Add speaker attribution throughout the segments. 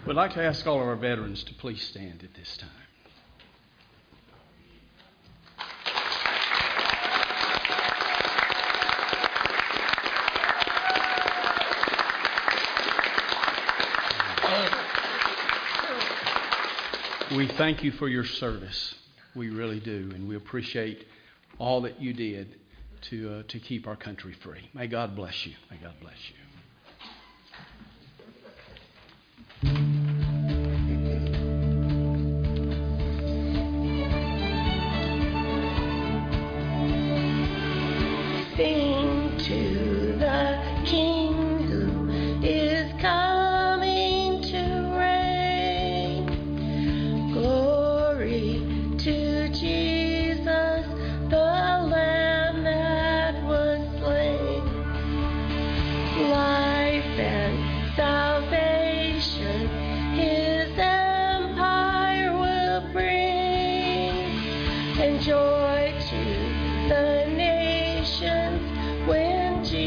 Speaker 1: We'd like to ask all of our veterans to please stand at this time. We thank you for your service. We really do, and we appreciate all that you did to keep our country free. May God bless you. May God bless you.
Speaker 2: Sing to the King who is coming to reign. Glory to Jesus, the Lamb that was slain. Life and salvation His empire will bring, and joy to the nations when Jesus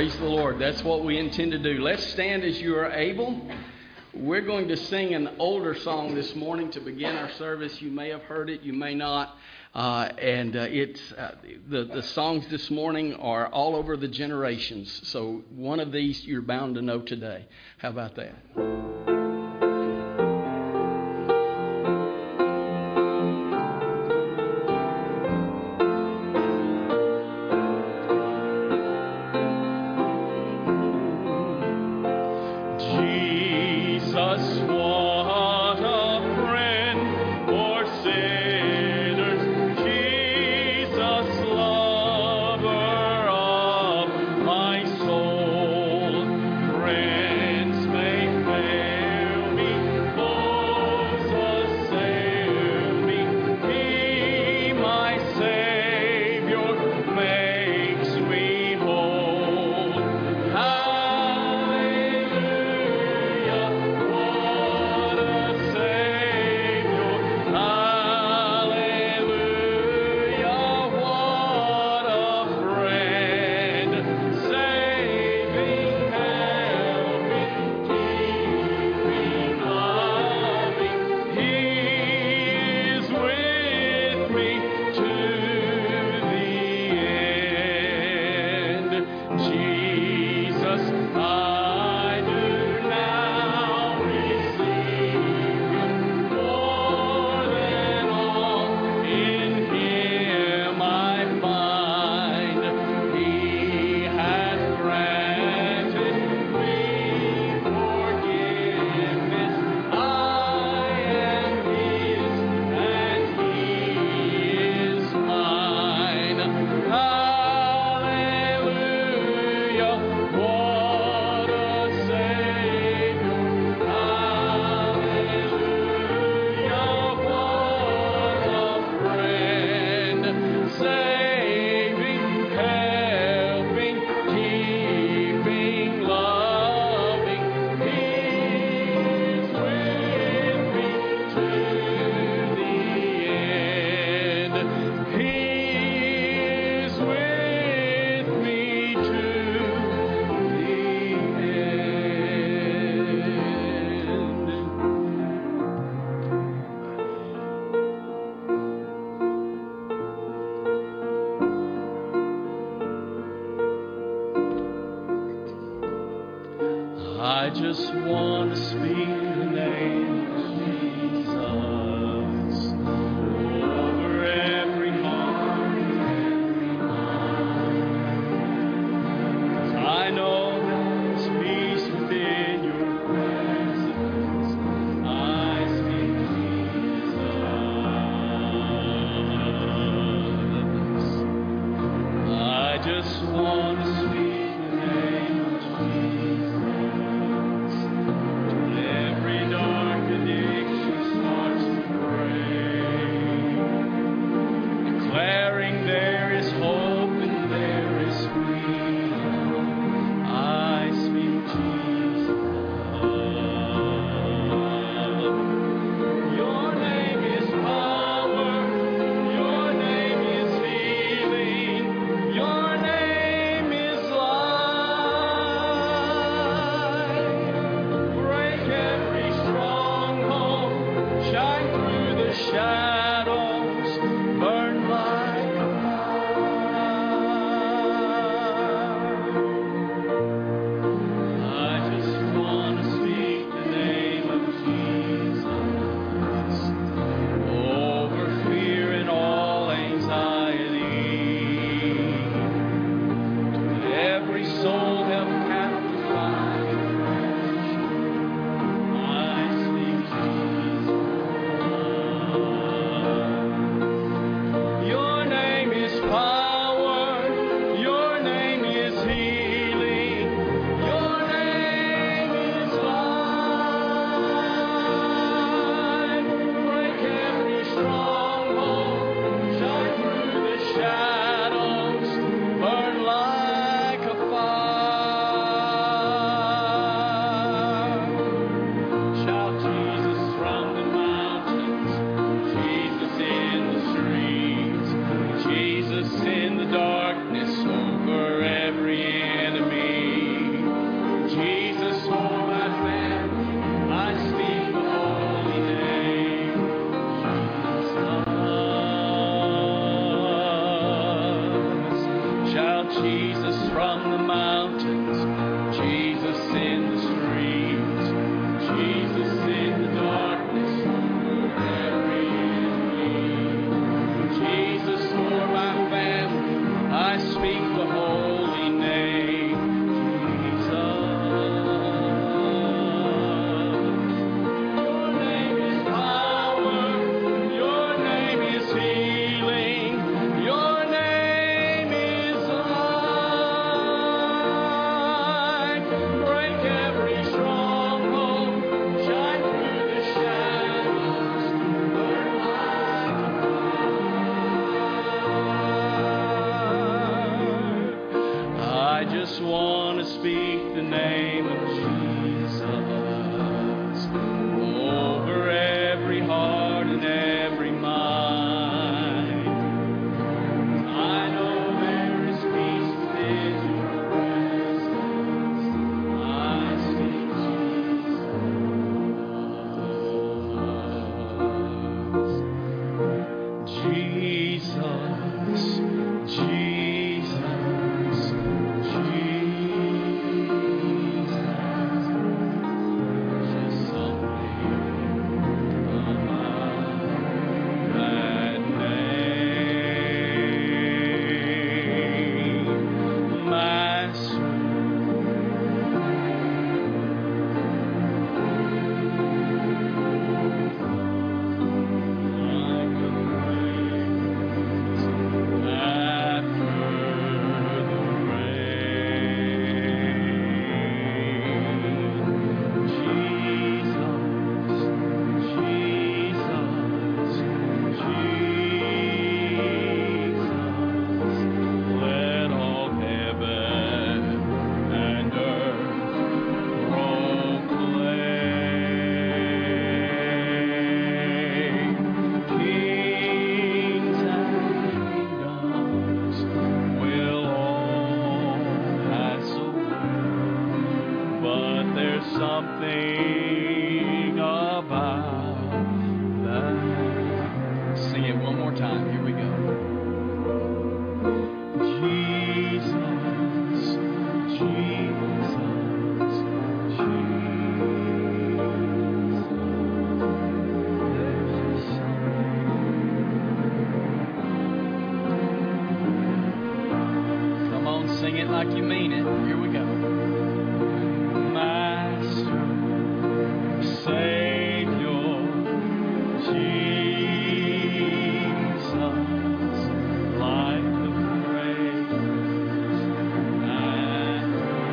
Speaker 1: Praise the Lord. That's what we intend to do. Let's stand as you are able. We're going to sing an older song this morning to begin our service. You may have heard it, you may not. The songs this morning are all over the generations. So one of these you're bound to know today. How about that? I just want to speak the name of Jesus over every heart, 'cause I know there's peace within your presence. I speak Jesus. I just want to speak the name of Jesus. Every dark addiction starts something about that. Sing it one more time. Here we go. Jesus, Jesus, Jesus. Come on, sing it like you mean it. Here we go. Savior, Jesus, light of praise and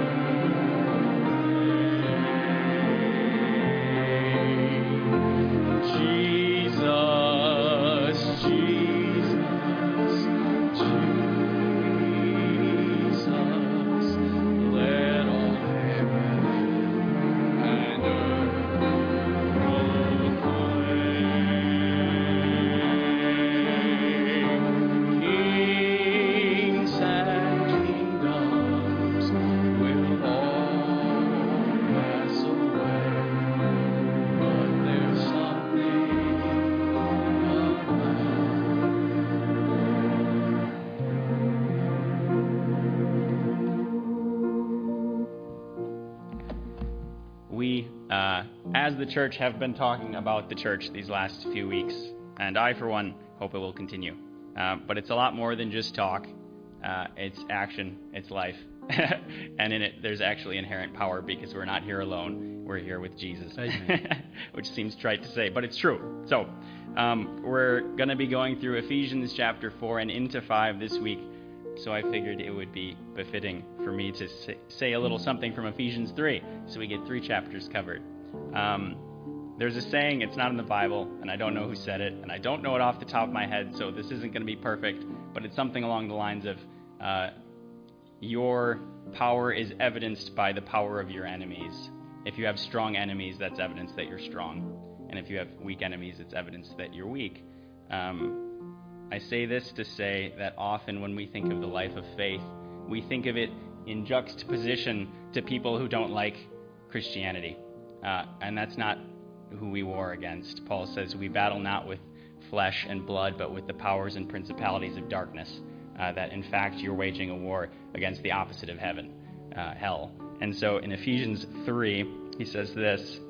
Speaker 1: praise. Jesus, Jesus, Jesus, let all heaven and earth
Speaker 3: as the church, have been talking about the church these last few weeks, and I, for one, hope it will continue. But it's a lot more than just talk. It's action, it's life. And in it, there's actually inherent power, because we're not here alone. We're here with Jesus. Which seems trite to say, but it's true. So, we're going to be going through Ephesians chapter 4 and into 5 this week. So I figured it would be befitting for me to say a little something from Ephesians 3, so we get 3 chapters covered. There's a saying, it's not in the Bible, and I don't know who said it, and I don't know it off the top of my head, so this isn't going to be perfect, but it's something along the lines of, your power is evidenced by the power of your enemies. If you have strong enemies, that's evidence that you're strong. And if you have weak enemies, it's evidence that you're weak. I say this to say that often when we think of the life of faith, we think of it in juxtaposition to people who don't like Christianity. And that's not who we war against. Paul says we battle not with flesh and blood, but with the powers and principalities of darkness. That in fact you're waging a war against the opposite of heaven, hell. And so in Ephesians 3, he says this,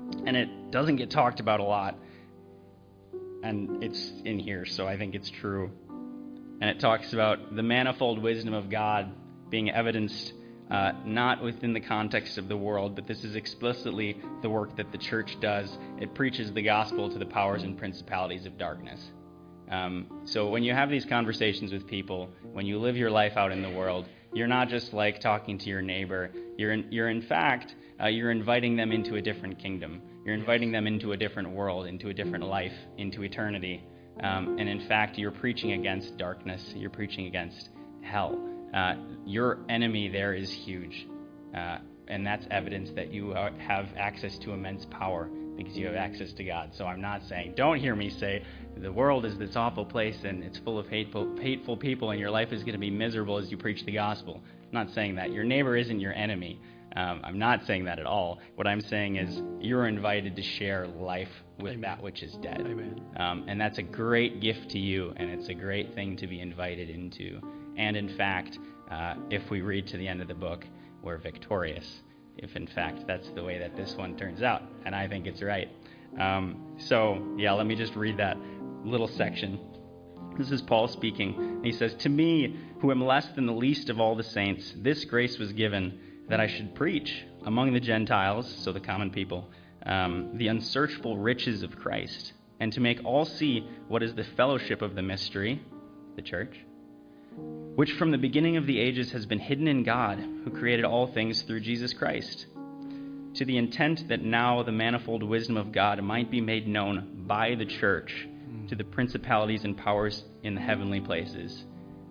Speaker 3: And it doesn't get talked about a lot. And it's in here, so I think it's true. And it talks about the manifold wisdom of God being evidenced not within the context of the world, but this is explicitly the work that the church does. It preaches the gospel to the powers and principalities of darkness. So when you have these conversations with people, when you live your life out in the world, you're not just like talking to your neighbor. You're in fact, you're inviting them into a different kingdom. You're inviting them into a different world, into a different life, into eternity. And in fact, you're preaching against darkness. You're preaching against hell. Your enemy there is huge. And that's evidence that you have access to immense power because you have access to God. So I'm not saying, don't hear me say, the world is this awful place and it's full of hateful people and your life is going to be miserable as you preach the gospel. I'm not saying that. Your neighbor isn't your enemy. I'm not saying that at all. What I'm saying is you're invited to share life with that which is dead.
Speaker 1: Amen.
Speaker 3: And that's a great gift to you, and it's a great thing to be invited into. And in fact, if we read to the end of the book, we're victorious. If in fact that's the way that this one turns out. And I think it's right. Let me just read that little section. This is Paul speaking. And he says, "To me, who am less than the least of all the saints, this grace was given, that I should preach among the Gentiles," so the common people, "the unsearchable riches of Christ, and to make all see what is the fellowship of the mystery," the church, "which from the beginning of the ages has been hidden in God, who created all things through Jesus Christ, to the intent that now the manifold wisdom of God might be made known by the church to the principalities and powers in the heavenly places,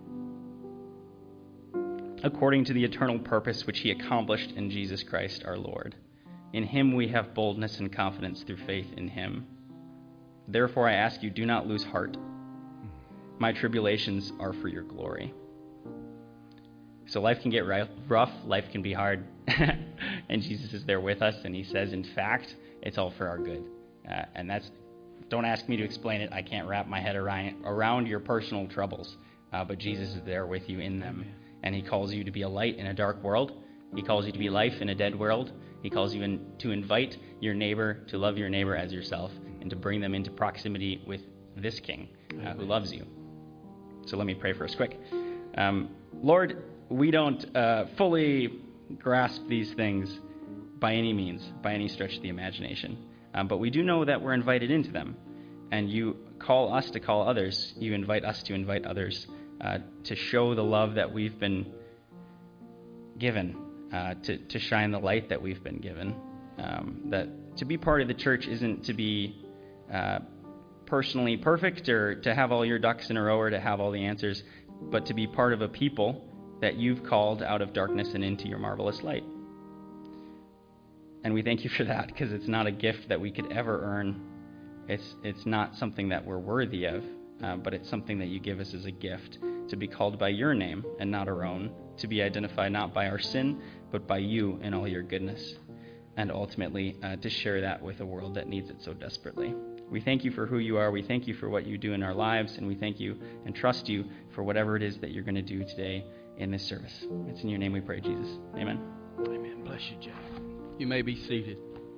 Speaker 3: according to the eternal purpose which he accomplished in Jesus Christ our Lord. In him we have boldness and confidence through faith in him. Therefore I ask you, do not lose heart. My tribulations are for your glory." So life can get rough, life can be hard, and Jesus is there with us, and he says, in fact, it's all for our good. And that's, don't ask me to explain it. I can't wrap my head around your personal troubles, but Jesus is there with you in them. Amen. And he calls you to be a light in a dark world. He calls you to be life in a dead world. He calls you to invite your neighbor, to love your neighbor as yourself, and to bring them into proximity with this King who loves you. So let me pray for us quick. Lord, we don't fully grasp these things by any means, by any stretch of the imagination. But we do know that we're invited into them. And you call us to call others. You invite us to invite others. To show the love that we've been given, to shine the light that we've been given. That to be part of the church isn't to be personally perfect or to have all your ducks in a row or to have all the answers, but to be part of a people that you've called out of darkness and into your marvelous light. And we thank you for that, because it's not a gift that we could ever earn. It's not something that we're worthy of, but it's something that you give us as a gift, to be called by your name and not our own, to be identified not by our sin, but by you and all your goodness, and ultimately to share that with a world that needs it so desperately. We thank you for who you are. We thank you for what you do in our lives, and we thank you and trust you for whatever it is that you're going to do today in this service. It's in your name we pray, Jesus. Amen.
Speaker 1: Amen. Bless you, Jeff. You may be seated.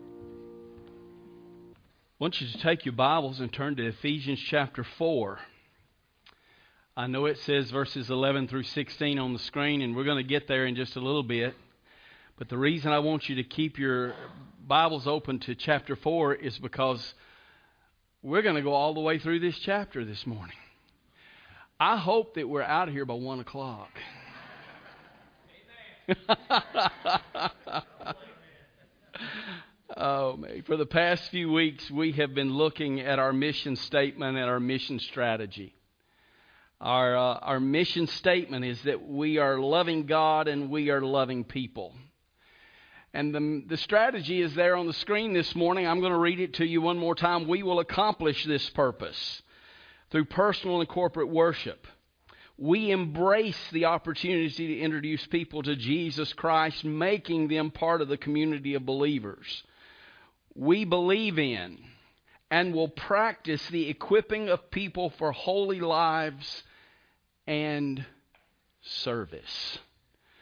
Speaker 1: I want you to take your Bibles and turn to Ephesians chapter 4. I know it says verses 11 through 16 on the screen, and we're going to get there in just a little bit. But the reason I want you to keep your Bibles open to chapter 4 is because we're going to go all the way through this chapter this morning. I hope that we're out of here by 1 o'clock. Oh, man. For the past few weeks, we have been looking at our mission statement and our mission strategy. Our mission statement is that we are loving God and we are loving people. And the strategy is there on the screen this morning. I'm going to read it to you one more time. We will accomplish this purpose through personal and corporate worship. We embrace the opportunity to introduce people to Jesus Christ, making them part of the community of believers. We believe in and will practice the equipping of people for holy lives and service.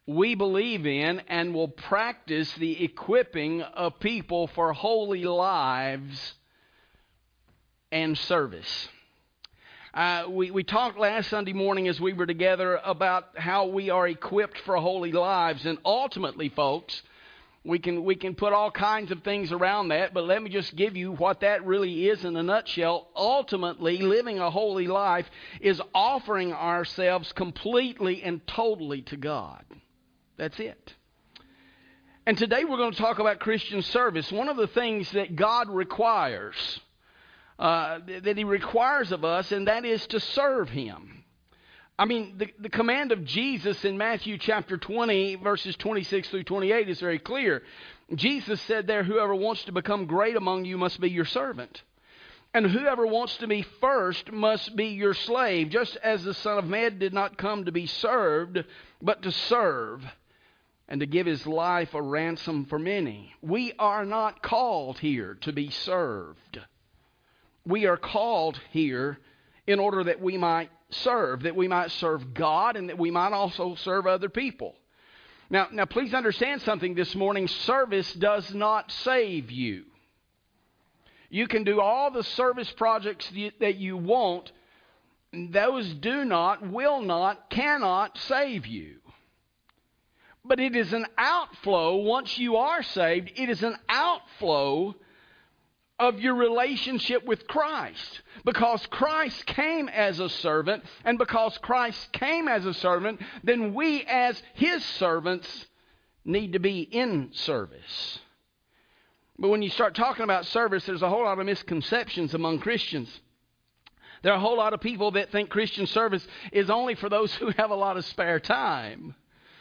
Speaker 1: we believe in and will practice the equipping of people for holy lives and service. We talked last Sunday morning as we were together about how we are equipped for holy lives. And ultimately, folks, we can put all kinds of things around that, but let me just give you what that really is in a nutshell. Ultimately, living a holy life is offering ourselves completely and totally to God. That's it. And today we're going to talk about Christian service. One of the things that God requires, that He requires of us, and that is to serve Him. I mean, the command of Jesus in Matthew chapter 20, verses 26 through 28 is very clear. Jesus said there, whoever wants to become great among you must be your servant. And whoever wants to be first must be your slave, just as the Son of Man did not come to be served, but to serve, and to give His life a ransom for many. We are not called here to be served. We are called here in order that we might serve God, and that we might also serve other people. Now, please understand something this morning. Service does not save you. You can do all the service projects that you want. Those do not, will not, cannot save you. But it is an outflow, once you are saved, it is an outflow of your relationship with Christ. Because Christ came as a servant, and because Christ came as a servant, then we as His servants need to be in service. But when you start talking about service, there's a whole lot of misconceptions among Christians. There are a whole lot of people that think Christian service is only for those who have a lot of spare time.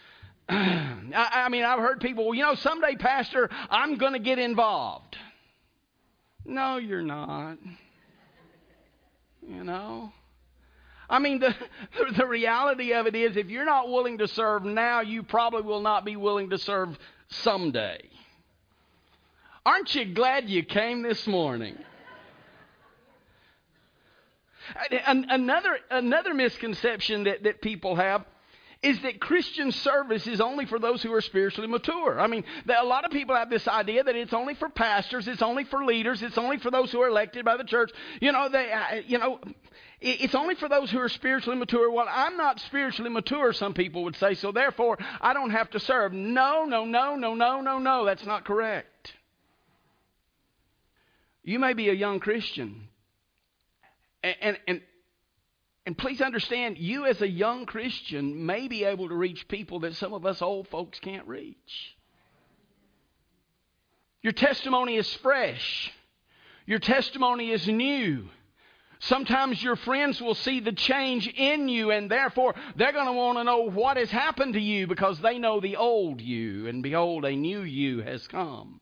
Speaker 1: I mean, I've heard people, someday, Pastor, I'm going to get involved. No, you're not. I mean, the reality of it is, if you're not willing to serve now, you probably will not be willing to serve someday. Aren't you glad you came this morning? Another misconception that people have is that Christian service is only for those who are spiritually mature. I mean, a lot of people have this idea that it's only for pastors, it's only for leaders, it's only for those who are elected by the church. It's only for those who are spiritually mature. Well, I'm not spiritually mature, some people would say, so therefore I don't have to serve. No, that's not correct. You may be a young Christian, and please understand, you as a young Christian may be able to reach people that some of us old folks can't reach. Your testimony is fresh. Your testimony is new. Sometimes your friends will see the change in you, and therefore they're going to want to know what has happened to you, because they know the old you, and behold, a new you has come.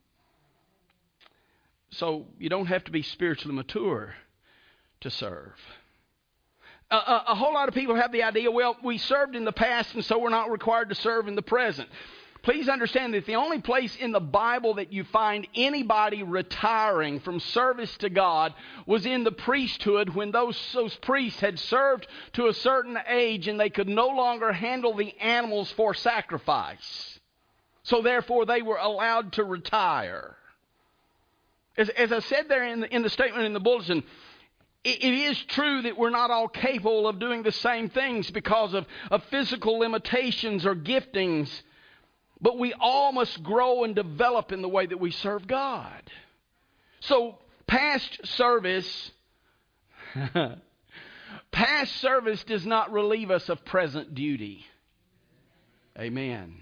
Speaker 1: So you don't have to be spiritually mature to serve. A whole lot of people have the idea, well, we served in the past, and so we're not required to serve in the present. Please understand that the only place in the Bible that you find anybody retiring from service to God was in the priesthood, when those priests had served to a certain age and they could no longer handle the animals for sacrifice. So therefore they were allowed to retire. As I said there in the statement in the bulletin, it is true that we're not all capable of doing the same things because of physical limitations or giftings, but we all must grow and develop in the way that we serve God. So past service does not relieve us of present duty. Amen.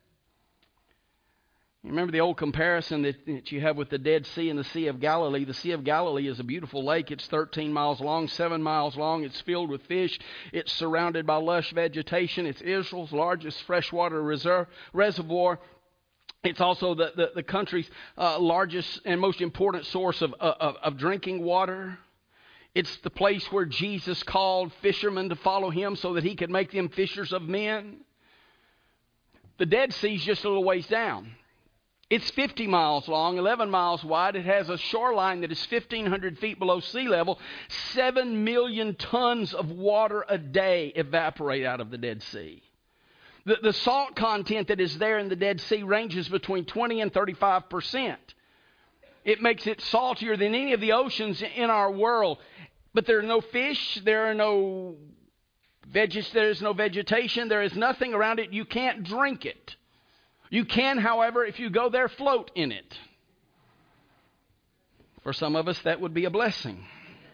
Speaker 1: You remember the old comparison that you have with the Dead Sea and the Sea of Galilee? The Sea of Galilee is a beautiful lake. It's 13 miles long, 7 miles long. It's filled with fish. It's surrounded by lush vegetation. It's Israel's largest freshwater reservoir. It's also the country's largest and most important source of drinking water. It's the place where Jesus called fishermen to follow Him so that He could make them fishers of men. The Dead Sea is just a little ways down. It's 50 miles long, 11 miles wide. It has a shoreline that is 1,500 feet below sea level. 7 million tons of water a day evaporate out of the Dead Sea. The salt content that is there in the Dead Sea ranges between 20 and 35%. It makes it saltier than any of the oceans in our world. But there are no fish, there is no vegetation, there is nothing around it. You can't drink it. You can, however, if you go there, float in it. For some of us, that would be a blessing.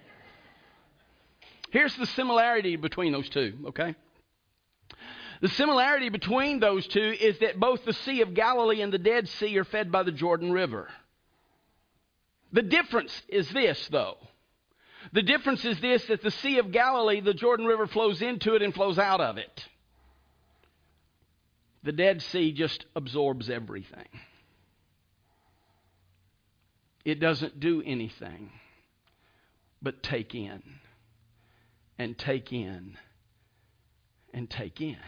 Speaker 1: Here's the similarity between those two, okay? The similarity between those two is that both the Sea of Galilee and the Dead Sea are fed by the Jordan River. The difference is this, though. The difference is this, that the Sea of Galilee, the Jordan River flows into it and flows out of it. The Dead Sea just absorbs everything. It doesn't do anything but take in and take in and take in.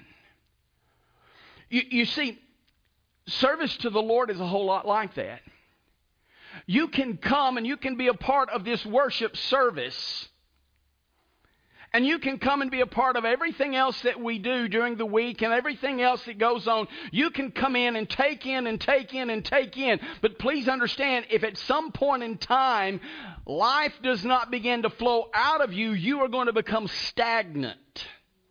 Speaker 1: You see, service to the Lord is a whole lot like that. You can come and you can be a part of this worship service. And you can come and be a part of everything else that we do during the week and everything else that goes on. You can come in and take in and take in and take in. But please understand, if at some point in time life does not begin to flow out of you, you are going to become stagnant.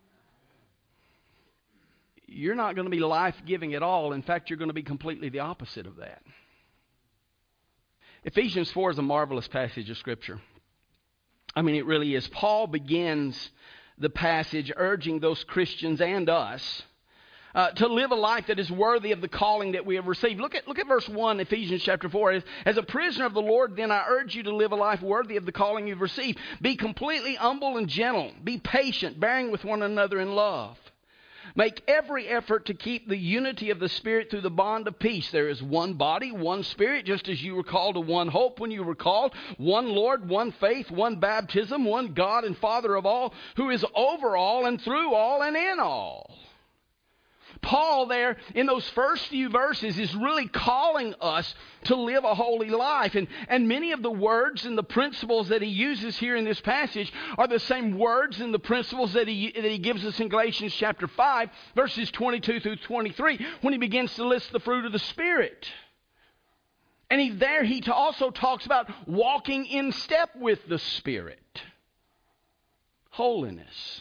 Speaker 1: You're not going to be life-giving at all. In fact, you're going to be completely the opposite of that. Ephesians 4 is a marvelous passage of Scripture. I mean, it really is. Paul begins the passage urging those Christians and us to live a life that is worthy of the calling that we have received. Look at verse 1, Ephesians chapter 4. As a prisoner of the Lord, then I urge you to live a life worthy of the calling you've received. Be completely humble and gentle. Be patient, bearing with one another in love. Make every effort to keep the unity of the Spirit through the bond of peace. There is one body, one Spirit, just as you were called to one hope when you were called, one Lord, one faith, one baptism, one God and Father of all, who is over all and through all and in all. Paul there in those first few verses is really calling us to live a holy life. And many of the words and the principles that he uses here in this passage are the same words and the principles that he gives us in Galatians chapter 5, verses 22 through 23, when he begins to list the fruit of the Spirit. And he also talks about walking in step with the Spirit. Holiness.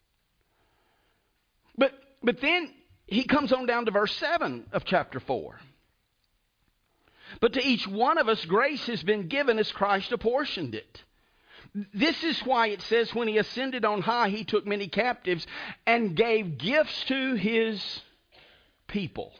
Speaker 1: But then he comes on down to verse 7 of chapter 4. But to each one of us grace has been given as Christ apportioned it. This is why it says when he ascended on high, he took many captives and gave gifts to his people.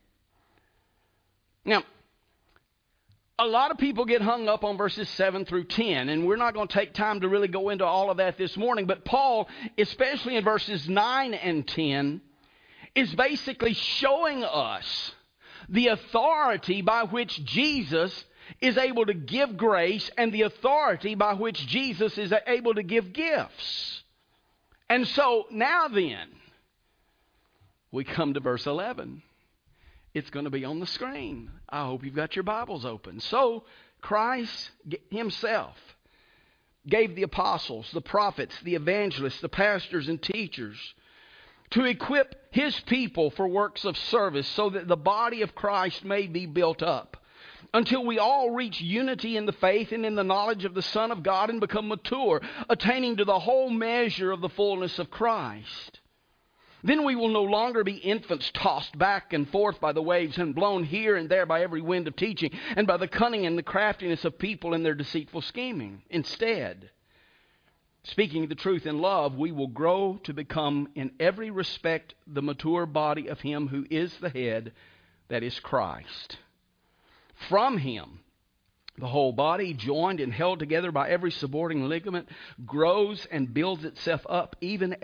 Speaker 1: Now, a lot of people get hung up on verses 7 through 10, and we're not going to take time to really go into all of that this morning. But Paul, especially in verses 9 and 10, is basically showing us the authority by which Jesus is able to give grace and the authority by which Jesus is able to give gifts. And so now then, we come to verse 11. It's going to be on the screen. I hope you've got your Bibles open. So Christ himself gave the apostles, the prophets, the evangelists, the pastors and teachers to equip his people for works of service so that the body of Christ may be built up until we all reach unity in the faith and in the knowledge of the Son of God and become mature, attaining to the whole measure of the fullness of Christ. Then we will no longer be infants tossed back and forth by the waves and blown here and there by every wind of teaching and by the cunning and the craftiness of people in their deceitful scheming. Instead, speaking the truth in love, we will grow to become in every respect the mature body of him who is the head, that is Christ. From him, the whole body, joined and held together by every supporting ligament, grows and builds itself up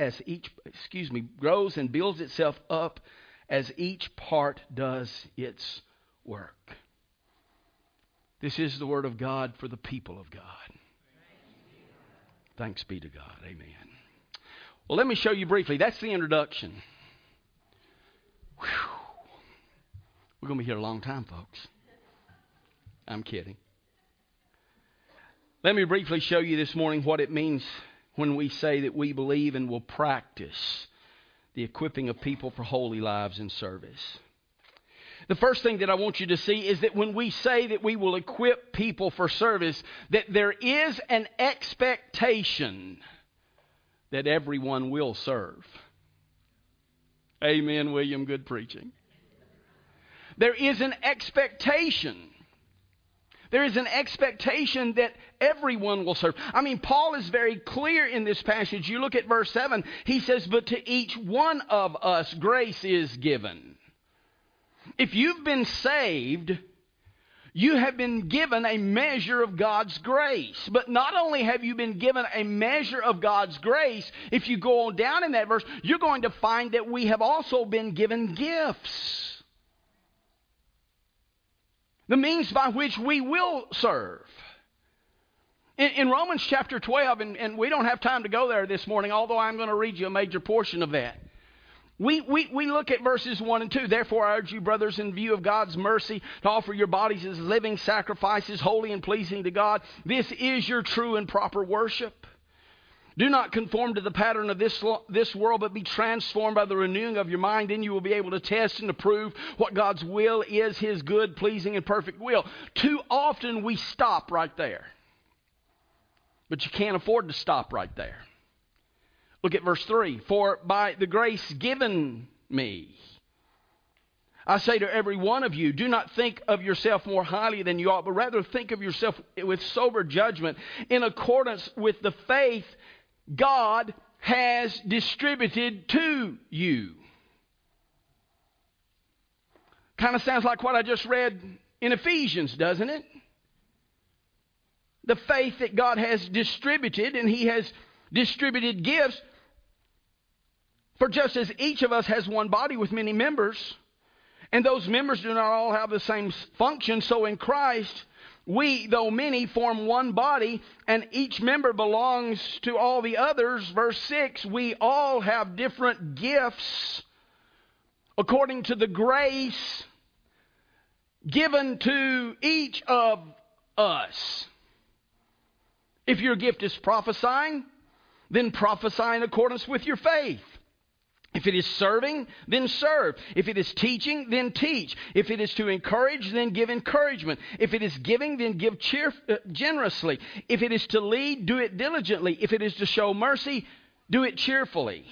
Speaker 1: grows and builds itself up as each part does its work. This is the word of God for the people of God. Thanks be to God. Amen. Well, let me show you briefly. That's the introduction. Whew. We're going to be here a long time, folks. I'm kidding. Let me briefly show you this morning what it means when we say that we believe and will practice the equipping of people for holy lives in service. The first thing that I want you to see is that when we say that we will equip people for service, that there is an expectation that everyone will serve. Amen, William. Good preaching. There is an expectation. There is an expectation that everyone will serve. I mean, Paul is very clear in this passage. You look at verse 7. He says, "But to each one of us grace is given." If you've been saved, you have been given a measure of God's grace. But not only have you been given a measure of God's grace, if you go on down in that verse, you're going to find that we have also been given gifts. The means by which we will serve. In Romans chapter 12, and we don't have time to go there this morning, although I'm going to read you a major portion of that. We look at verses 1 and 2. "Therefore I urge you, brothers, in view of God's mercy, to offer your bodies as living sacrifices, holy and pleasing to God. This is your true and proper worship. Do not conform to the pattern of this world, but be transformed by the renewing of your mind. Then you will be able to test and approve what God's will is, His good, pleasing, and perfect will." Too often we stop right there. But you can't afford to stop right there. Look at verse 3. "For by the grace given me, I say to every one of you, do not think of yourself more highly than you ought, but rather think of yourself with sober judgment, in accordance with the faith God has distributed to you." Kind of sounds like what I just read in Ephesians, doesn't it? The faith that God has distributed, and He has distributed gifts. "For just as each of us has one body with many members, and those members do not all have the same function, so in Christ we, though many, form one body, and each member belongs to all the others." Verse 6, "We all have different gifts according to the grace given to each of us. If your gift is prophesying, then prophesy in accordance with your faith. If it is serving, then serve. If it is teaching, then teach. If it is to encourage, then give encouragement. If it is giving, then give generously. If it is to lead, do it diligently. If it is to show mercy, do it cheerfully."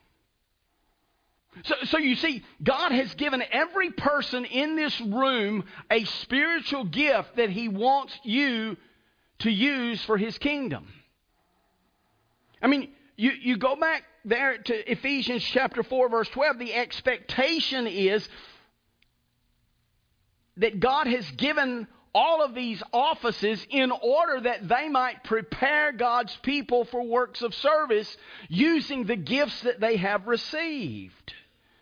Speaker 1: So you see, God has given every person in this room a spiritual gift that He wants you to use for His kingdom. I mean, you go back there to Ephesians chapter 4, verse 12. The expectation is that God has given all of these offices in order that they might prepare God's people for works of service using the gifts that they have received.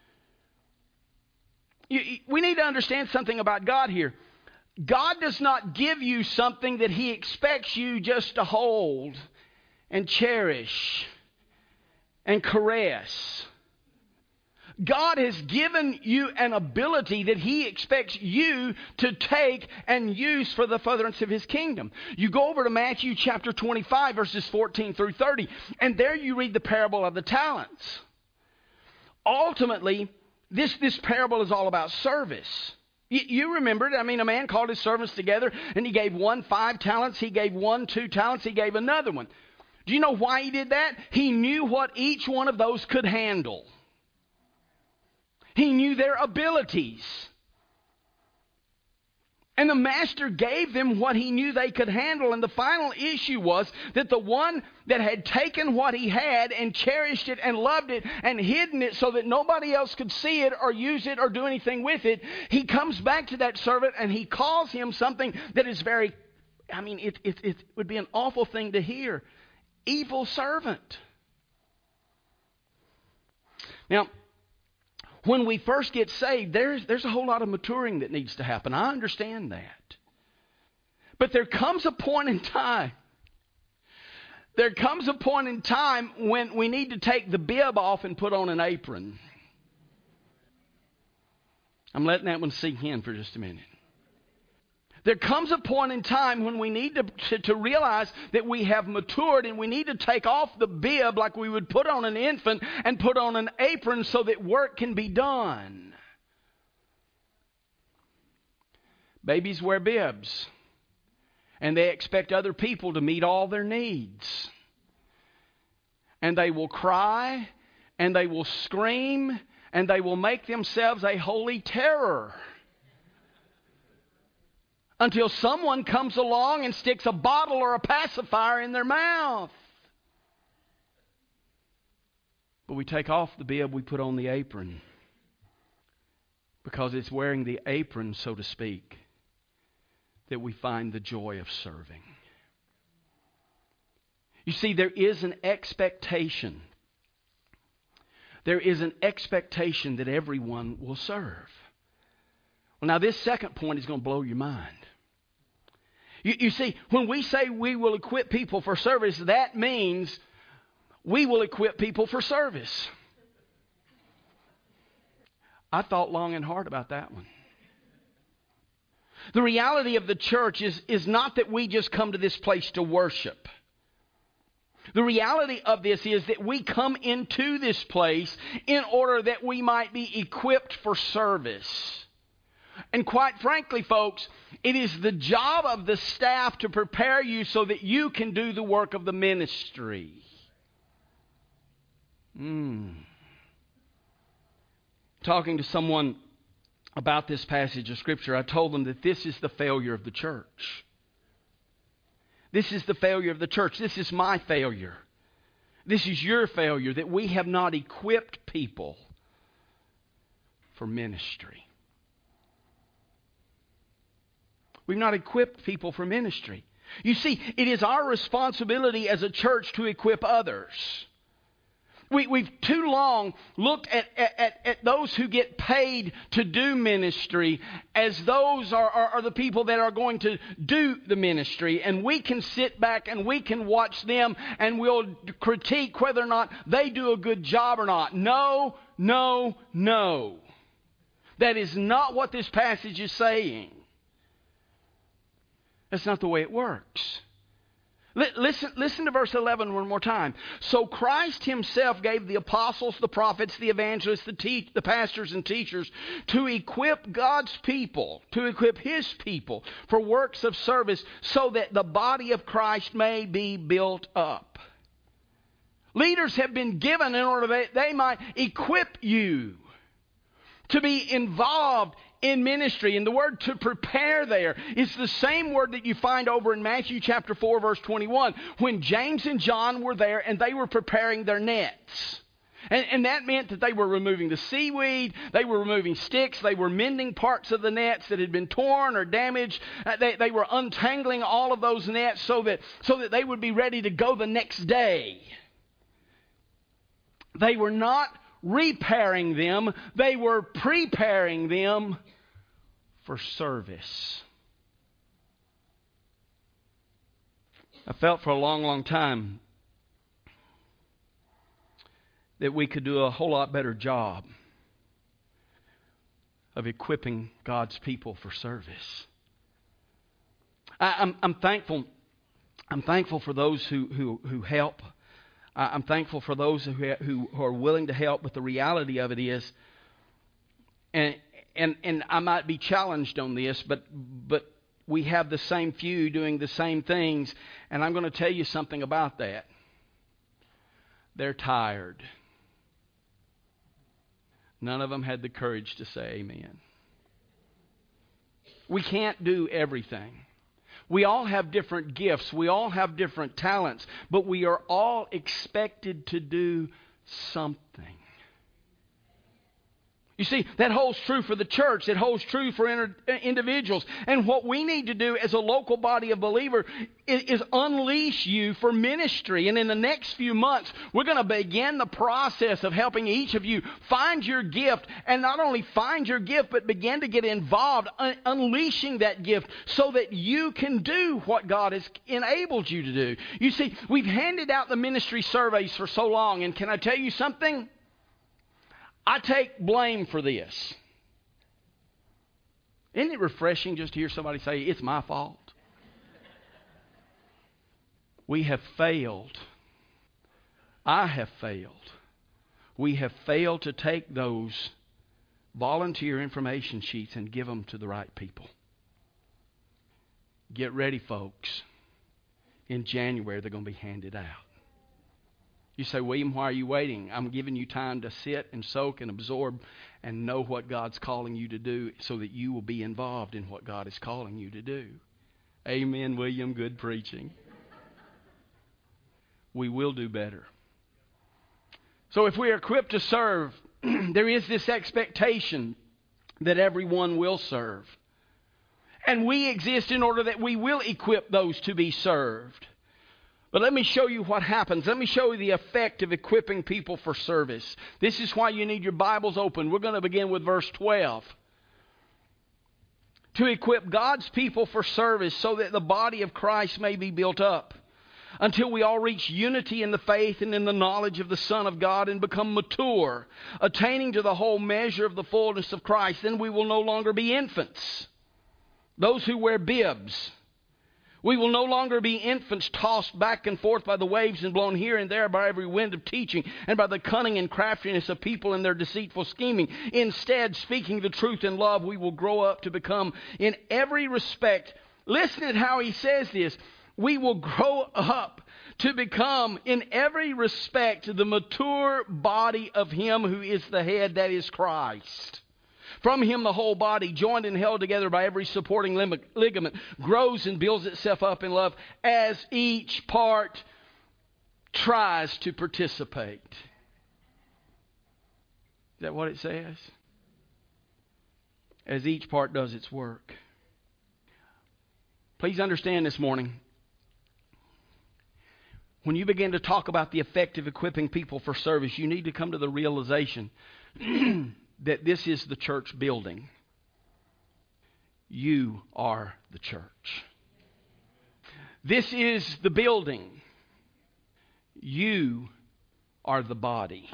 Speaker 1: We need to understand something about God here. God does not give you something that He expects you just to hold and cherish and caress. God has given you an ability that He expects you to take and use for the furtherance of His kingdom. You go over to Matthew chapter 25, verses 14 through 30, and there you read the parable of the talents. Ultimately, this parable is all about service. You remember it. I mean, a man called his servants together, and he gave one 5 talents, he gave one 2 talents, he gave another one. Do you know why he did that? He knew what each one of those could handle. He knew their abilities. And the master gave them what he knew they could handle. And the final issue was that the one that had taken what he had and cherished it and loved it and hidden it so that nobody else could see it or use it or do anything with it, he comes back to that servant and he calls him something that is very, I mean, it would be an awful thing to hear. Evil servant. Now, when we first get saved, there's a whole lot of maturing that needs to happen. I understand that. But there comes a point in time. There comes a point in time when we need to take the bib off and put on an apron. I'm letting that one sink in for just a minute. There comes a point in time when we need to realize that we have matured, and we need to take off the bib like we would put on an infant and put on an apron so that work can be done. Babies wear bibs, and they expect other people to meet all their needs. And they will cry, and they will scream, and they will make themselves a holy terror until someone comes along and sticks a bottle or a pacifier in their mouth. But we take off the bib, we put on the apron, because it's wearing the apron, so to speak, that we find the joy of serving. You see, there is an expectation. There is an expectation that everyone will serve. Well, now this second point is going to blow your mind. You see, when we say we will equip people for service, that means we will equip people for service. I thought long and hard about that one. The reality of the church is not that we just come to this place to worship. The reality of this is that we come into this place in order that we might be equipped for service. And quite frankly, folks, it is the job of the staff to prepare you so that you can do the work of the ministry. Talking to someone about this passage of Scripture, I told them that this is the failure of the church. This is the failure of the church. This is my failure. This is your failure, that we have not equipped people for ministry. We've not equipped people for ministry. You see, it is our responsibility as a church to equip others. We've too long looked at those who get paid to do ministry as those are the people that are going to do the ministry. And we can sit back and we can watch them and we'll critique whether or not they do a good job or not. No, no, no. That is not what this passage is saying. That's not the way it works. Listen to verse 11 one more time. So Christ himself gave the apostles, the prophets, the evangelists, the pastors and teachers to equip God's people, to equip his people for works of service so that the body of Christ may be built up. Leaders have been given in order that they might equip you to be involved in ministry. And the word to prepare there is the same word that you find over in Matthew chapter 4 verse 21 when James and John were there and they were preparing their nets. And that meant that they were removing the seaweed, they were removing sticks, they were mending parts of the nets that had been torn or damaged. They were untangling all of those nets so that they would be ready to go the next day. They were not repairing them, they were preparing them for service. I felt for a long, long time that we could do a whole lot better job of equipping God's people for service. I'm thankful. I'm thankful for those who help. I'm thankful for those who are willing to help, but the reality of it is, and I might be challenged on this, but we have the same few doing the same things, and I'm going to tell you something about that. They're tired. None of them had the courage to say amen. We can't do everything. We all have different gifts. We all have different talents. But we are all expected to do something. You see, that holds true for the church. It holds true for individuals. And what we need to do as a local body of believers is unleash you for ministry. And in the next few months, we're going to begin the process of helping each of you find your gift. And not only find your gift, but begin to get involved, unleashing that gift so that you can do what God has enabled you to do. You see, we've handed out the ministry surveys for so long. And can I tell you something? I take blame for this. Isn't it refreshing just to hear somebody say, it's my fault? We have failed. I have failed. We have failed to take those volunteer information sheets and give them to the right people. Get ready, folks. In January, they're going to be handed out. You say, William, why are you waiting? I'm giving you time to sit and soak and absorb and know what God's calling you to do so that you will be involved in what God is calling you to do. Amen, William. Good preaching. We will do better. So if we are equipped to serve, there is this expectation that everyone will serve. And we exist in order that we will equip those to be served. But let me show you what happens. Let me show you the effect of equipping people for service. This is why you need your Bibles open. We're going to begin with verse 12. To equip God's people for service so that the body of Christ may be built up, until we all reach unity in the faith and in the knowledge of the Son of God and become mature, attaining to the whole measure of the fullness of Christ. Then we will no longer be infants, those who wear bibs. We will no longer be infants tossed back and forth by the waves and blown here and there by every wind of teaching and by the cunning and craftiness of people in their deceitful scheming. Instead, speaking the truth in love, we will grow up to become in every respect. Listen to how he says this. We will grow up to become in every respect the mature body of Him who is the head, that is Christ. From Him the whole body, joined and held together by every supporting ligament, grows and builds itself up in love as each part tries to participate. Is that what it says? As each part does its work. Please understand this morning, when you begin to talk about the effect of equipping people for service, you need to come to the realization that this is the church building. You are the church. This is the building. You are the body.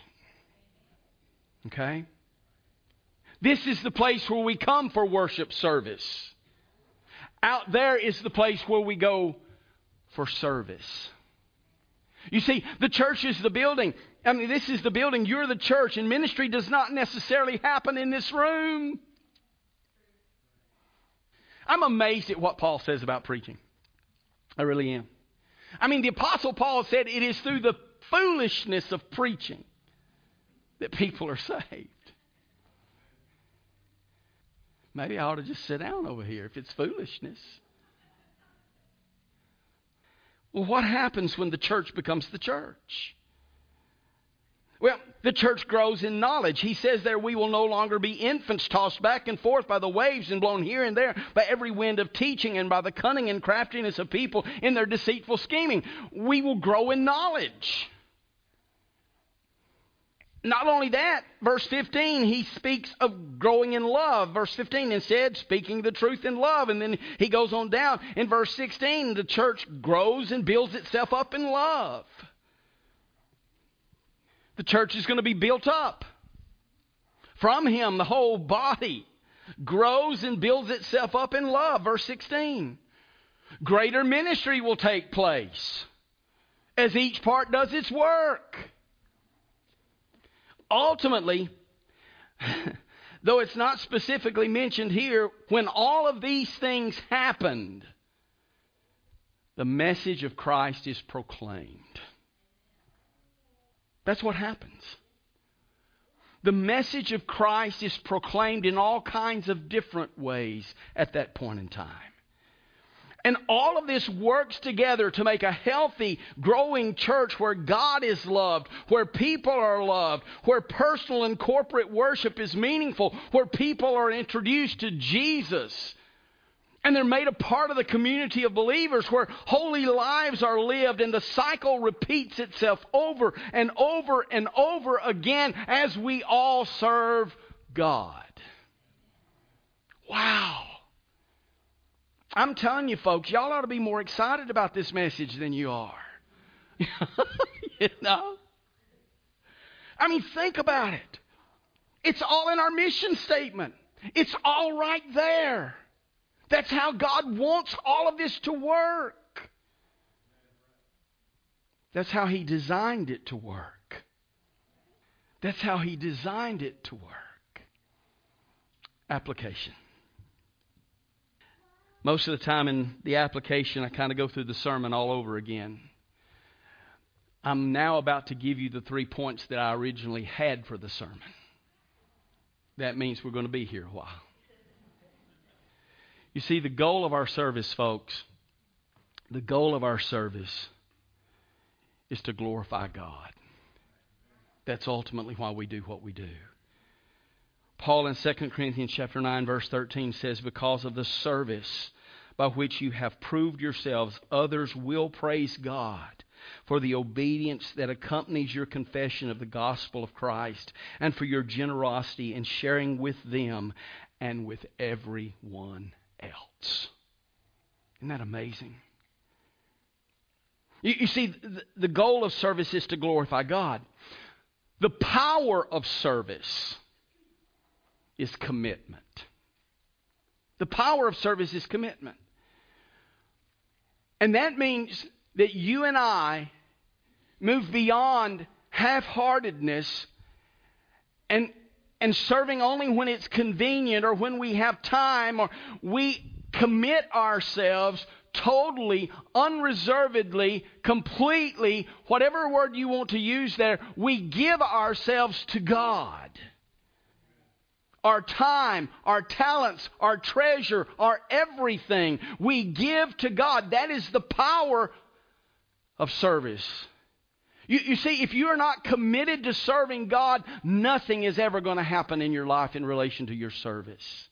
Speaker 1: Okay? This is the place where we come for worship service. Out there is the place where we go for service. You see, the church is the building. I mean, this is the building. You're the church. And ministry does not necessarily happen in this room. I'm amazed at what Paul says about preaching. I really am. I mean, the Apostle Paul said it is through the foolishness of preaching that people are saved. Maybe I ought to just sit down over here if it's foolishness. Well, what happens when the church becomes the church? Well, the church grows in knowledge. He says there we will no longer be infants tossed back and forth by the waves and blown here and there by every wind of teaching and by the cunning and craftiness of people in their deceitful scheming. We will grow in knowledge. Not only that, verse 15, he speaks of growing in love. Verse 15, instead, speaking the truth in love. And then he goes on down. In verse 16, the church grows and builds itself up in love. The church is going to be built up. From Him, the whole body grows and builds itself up in love. Verse 16, greater ministry will take place as each part does its work. Ultimately, though it's not specifically mentioned here, when all of these things happened, the message of Christ is proclaimed. That's what happens. The message of Christ is proclaimed in all kinds of different ways at that point in time. And all of this works together to make a healthy, growing church where God is loved, where people are loved, where personal and corporate worship is meaningful, where people are introduced to Jesus. And they're made a part of the community of believers where holy lives are lived and the cycle repeats itself over and over and over again as we all serve God. Wow. I'm telling you, folks, y'all ought to be more excited about this message than you are. You know? I mean, think about it. It's all in our mission statement. It's all right there. That's how God wants all of this to work. That's how He designed it to work. That's how He designed it to work. Application. Most of the time in the application, I kind of go through the sermon all over again. I'm now about to give you the 3 points that I originally had for the sermon. That means we're going to be here a while. You see, the goal of our service, folks, the goal of our service is to glorify God. That's ultimately why we do what we do. Paul in 2 Corinthians chapter 9, verse 13 says, because of the service by which you have proved yourselves, others will praise God for the obedience that accompanies your confession of the gospel of Christ and for your generosity in sharing with them and with everyone else. Isn't that amazing? You see, the goal of service is to glorify God. The power of service is commitment. The power of service is commitment. And that means that you and I move beyond half-heartedness and serving only when it's convenient or when we have time, or we commit ourselves totally, unreservedly, completely, whatever word you want to use there, we give ourselves to God. Our time, our talents, our treasure, our everything, we give to God. That is the power of service. You see, if you are not committed to serving God, nothing is ever going to happen in your life in relation to your service.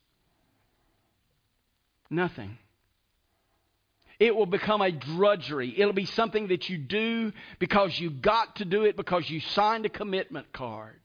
Speaker 1: Nothing. It will become a drudgery. It'll be something that you do because you got to do it, because you signed a commitment card.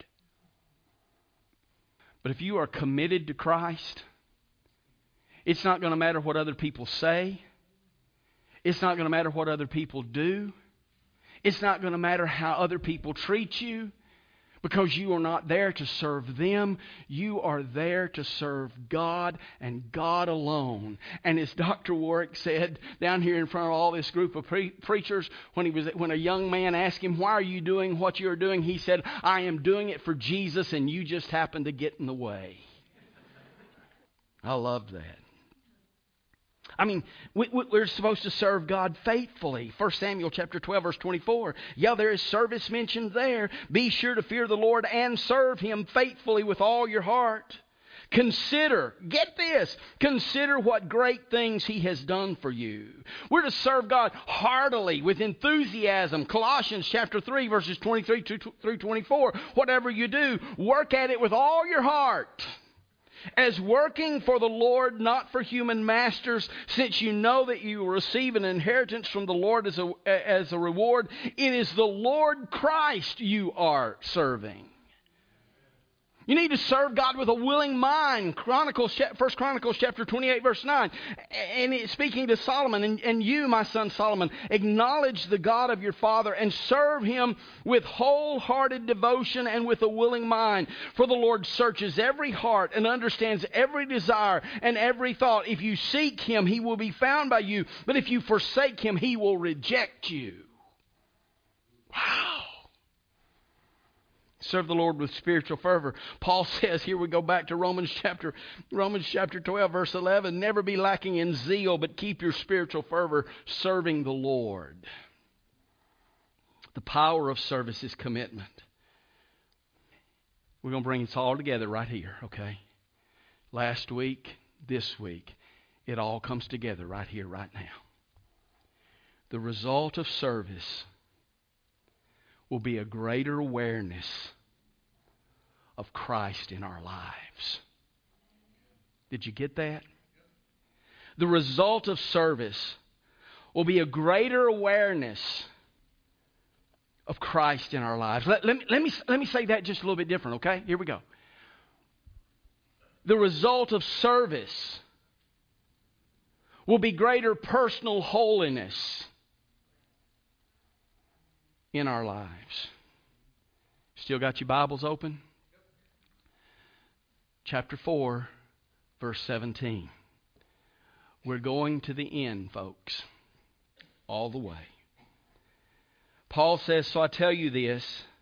Speaker 1: But if you are committed to Christ, it's not going to matter what other people say. It's not going to matter what other people do. It's not going to matter how other people treat you, because you are not there to serve them. You are there to serve God and God alone. And as Dr. Warwick said down here in front of all this group of preachers, when a young man asked him, why are you doing what you're doing? He said, I am doing it for Jesus, and you just happen to get in the way. I love that. I mean, we're supposed to serve God faithfully. 1 Samuel chapter 12, verse 24. Yeah, there is service mentioned there. Be sure to fear the Lord and serve Him faithfully with all your heart. Consider, get this, consider what great things He has done for you. We're to serve God heartily, with enthusiasm. Colossians chapter 3, verses 23 through 24. Whatever you do, work at it with all your heart, as working for the Lord, not for human masters, since you know that you will receive an inheritance from the Lord as a reward. It is the Lord Christ you are serving. You need to serve God with a willing mind. 1 Chronicles chapter 28, verse 9. And it's speaking to Solomon, and you, my son Solomon, acknowledge the God of your father and serve Him with wholehearted devotion and with a willing mind. For the Lord searches every heart and understands every desire and every thought. If you seek Him, He will be found by you. But if you forsake Him, He will reject you. Wow. Serve the Lord with spiritual fervor. Paul says, here we go back to Romans chapter 12, verse 11, never be lacking in zeal, but keep your spiritual fervor serving the Lord. The power of service is commitment. We're going to bring this all together right here, okay? Last week, this week, it all comes together right here, right now. The result of service will be a greater awareness of Christ in our lives. Did you get that? The result of service will be a greater awareness of Christ in our lives. Let me say that just a little bit different, okay? Here we go. The result of service will be greater personal holiness in our lives. Still got your Bibles open? Chapter 4, verse 17. We're going to the end, folks, all the way. Paul says, so I tell you this,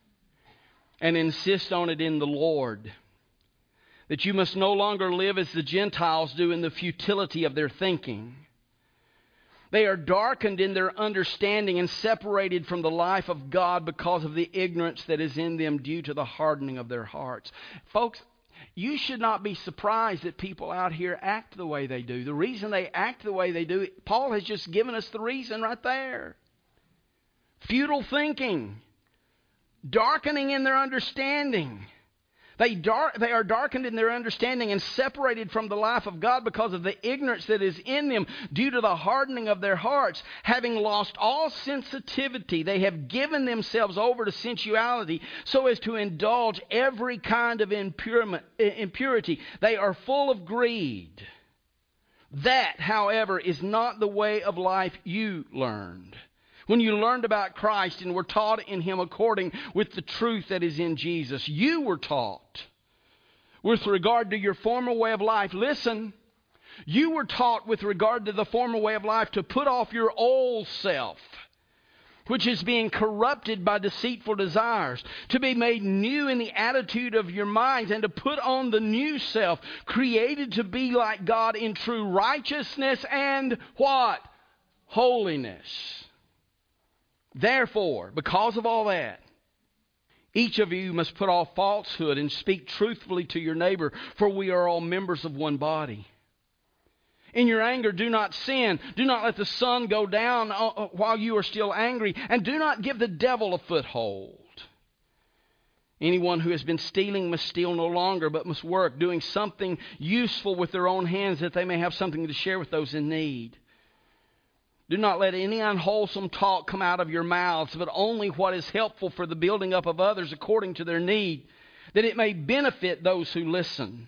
Speaker 1: and insist on it in the Lord, that you must no longer live as the Gentiles do in the futility of their thinking. They are darkened in their understanding and separated from the life of God because of the ignorance that is in them due to the hardening of their hearts. Folks, you should not be surprised that people out here act the way they do. The reason they act the way they do, Paul has just given us the reason right there. Futile thinking, darkening in their understanding. They are darkened in their understanding and separated from the life of God because of the ignorance that is in them due to the hardening of their hearts. Having lost all sensitivity, they have given themselves over to sensuality so as to indulge every kind of impurity. They are full of greed. That, however, is not the way of life you learned when you learned about Christ and were taught in Him according with the truth that is in Jesus. You were taught with regard to your former way of life. Listen, you were taught with regard to the former way of life to put off your old self, which is being corrupted by deceitful desires, to be made new in the attitude of your minds, and to put on the new self, created to be like God in true righteousness and what? Holiness. Therefore, because of all that, each of you must put off falsehood and speak truthfully to your neighbor, for we are all members of one body. In your anger, do not sin. Do not let the sun go down while you are still angry, and do not give the devil a foothold. Anyone who has been stealing must steal no longer, but must work, doing something useful with their own hands, that they may have something to share with those in need. Do not let any unwholesome talk come out of your mouths, but only what is helpful for the building up of others according to their need, that it may benefit those who listen.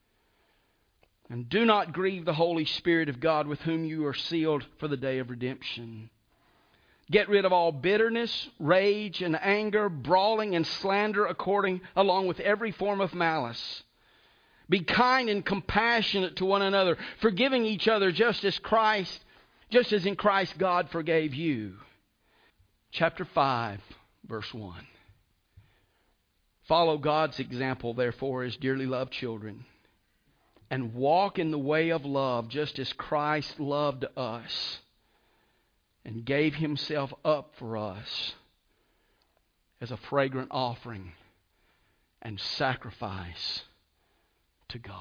Speaker 1: And do not grieve the Holy Spirit of God, with whom you are sealed for the day of redemption. Get rid of all bitterness, rage, and anger, brawling and slander, along with every form of malice. Be kind and compassionate to one another, forgiving each other just as in Christ God forgave you. Chapter 5, verse 1. Follow God's example, therefore, as dearly loved children, and walk in the way of love, just as Christ loved us and gave Himself up for us as a fragrant offering and sacrifice to God.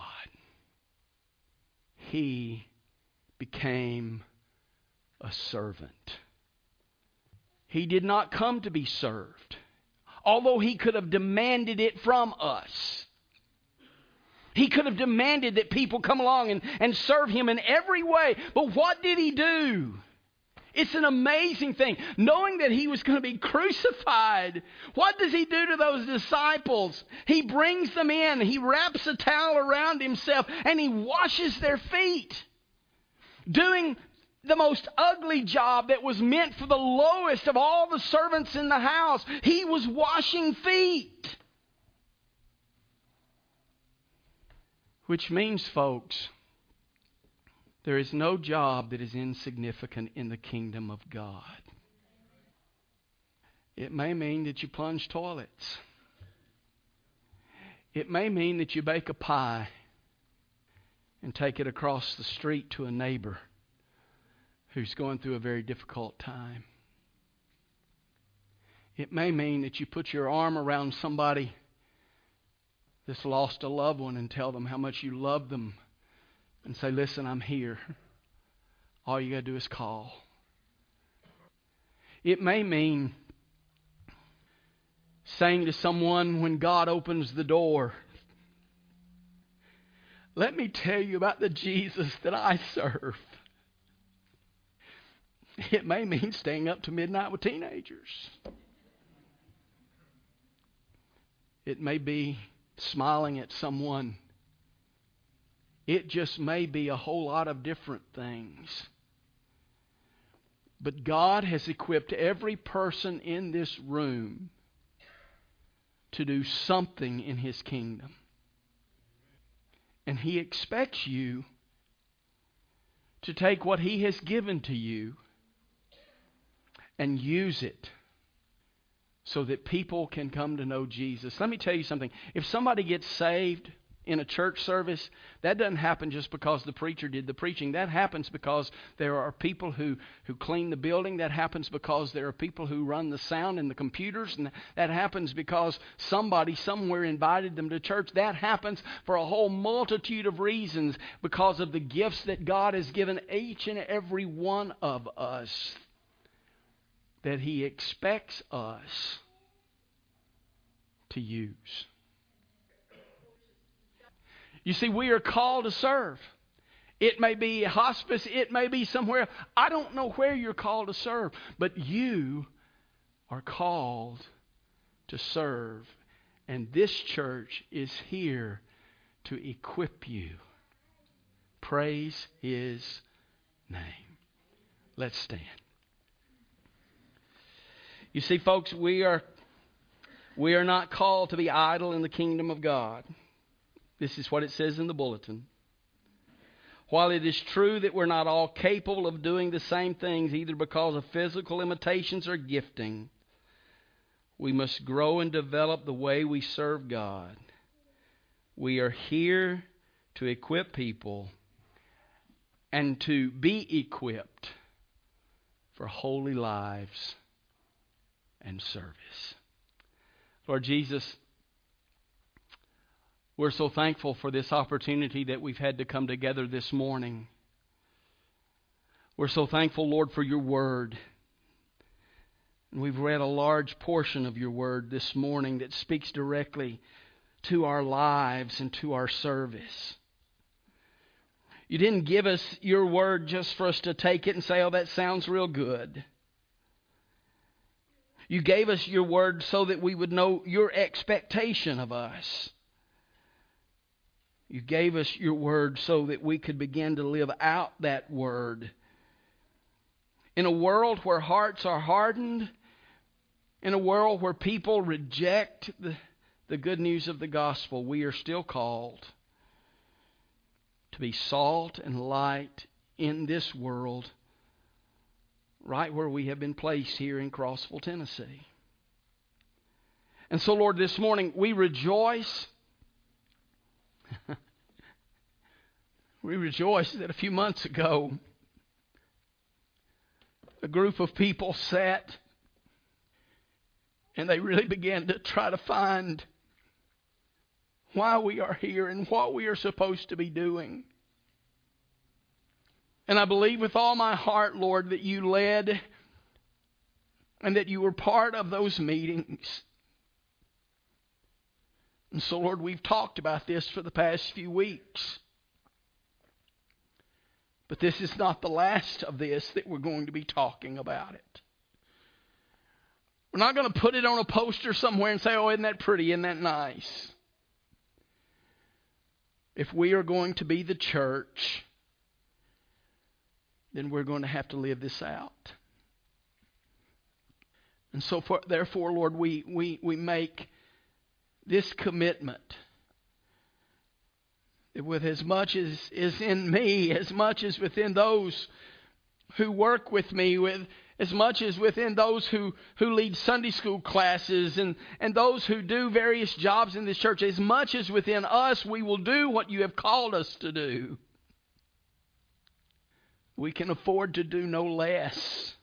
Speaker 1: He became a servant. He did not come to be served, although He could have demanded it from us. He could have demanded that people come along and serve Him in every way. But what did He do? It's an amazing thing. Knowing that He was going to be crucified, what does He do to those disciples? He brings them in. He wraps a towel around Himself and He washes their feet. Doing the most ugly job that was meant for the lowest of all the servants in the house. He was washing feet. Which means, folks, there is no job that is insignificant in the kingdom of God. It may mean that you plunge toilets. It may mean that you bake a pie and take it across the street to a neighbor who's going through a very difficult time. It may mean that you put your arm around somebody that's lost a loved one and tell them how much you love them and say, listen, I'm here. All you got to do is call. It may mean saying to someone when God opens the door, let me tell you about the Jesus that I serve. It may mean staying up to midnight with teenagers. It may be smiling at someone. It just may be a whole lot of different things. But God has equipped every person in this room to do something in His kingdom. And He expects you to take what He has given to you and use it so that people can come to know Jesus. Let me tell you something. If somebody gets saved in a church service, that doesn't happen just because the preacher did the preaching. That happens because there are people who clean the building. That happens because there are people who run the sound and the computers. And that happens because somebody somewhere invited them to church. That happens for a whole multitude of reasons because of the gifts that God has given each and every one of us that He expects us to use. You see, we are called to serve. It may be a hospice. It may be somewhere. I don't know where you're called to serve. But you are called to serve. And this church is here to equip you. Praise His name. Let's stand. You see, folks, we are not called to be idle in the kingdom of God. This is what it says in the bulletin. While it is true that we're not all capable of doing the same things, either because of physical limitations or gifting, we must grow and develop the way we serve God. We are here to equip people and to be equipped for holy lives and service. Lord Jesus, we're so thankful for this opportunity that we've had to come together this morning. We're so thankful, Lord, for your word. And we've read a large portion of your word this morning that speaks directly to our lives and to our service. You didn't give us your word just for us to take it and say, oh, that sounds real good. You gave us your word so that we would know your expectation of us. You gave us your word so that we could begin to live out that word. In a world where hearts are hardened, in a world where people reject the good news of the gospel, we are still called to be salt and light in this world, right where we have been placed here in Crossville, Tennessee. And so, Lord, this morning we rejoice. We rejoice that a few months ago, a group of people sat and they really began to try to find why we are here and what we are supposed to be doing. And I believe with all my heart, Lord, that you led and that you were part of those meetings. And so, Lord, we've talked about this for the past few weeks. But this is not the last of this that we're going to be talking about it. We're not going to put it on a poster somewhere and say, oh, isn't that pretty? Isn't that nice? If we are going to be the church, then we're going to have to live this out. And so, therefore, Lord, we make this commitment that with as much as is in me, as much as within those who work with me, with as much as within those who lead Sunday school classes and those who do various jobs in this church, as much as within us, we will do what you have called us to do. We can afford to do no less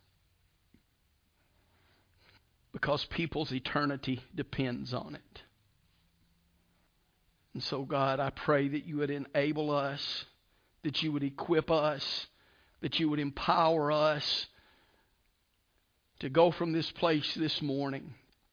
Speaker 1: because people's eternity depends on it. And so, God, I pray that you would enable us, that you would equip us, that you would empower us to go from this place this morning,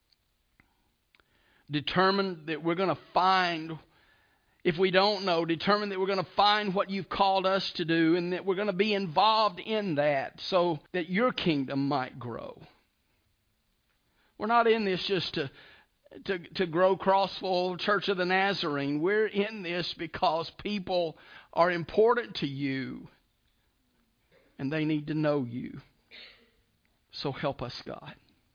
Speaker 1: determined that we're going to find, if we don't know, determined that we're going to find what you've called us to do and that we're going to be involved in that so that your kingdom might grow. We're not in this just to grow Crossville Church of the Nazarene. We're in this because people are important to you and they need to know you. So help us, God.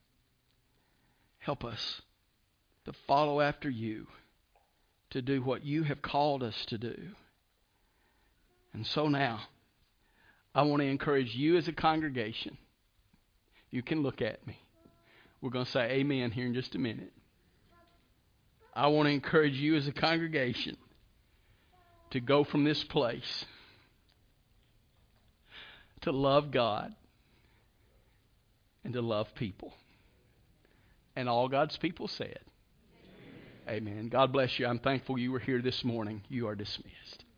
Speaker 1: Help us to follow after you, to do what you have called us to do. And so now, I want to encourage you as a congregation. You can look at me. We're going to say amen here in just a minute. I want to encourage you as a congregation to go from this place to love God and to love people. And all God's people said, amen. God bless you. I'm thankful you were here this morning. You are dismissed.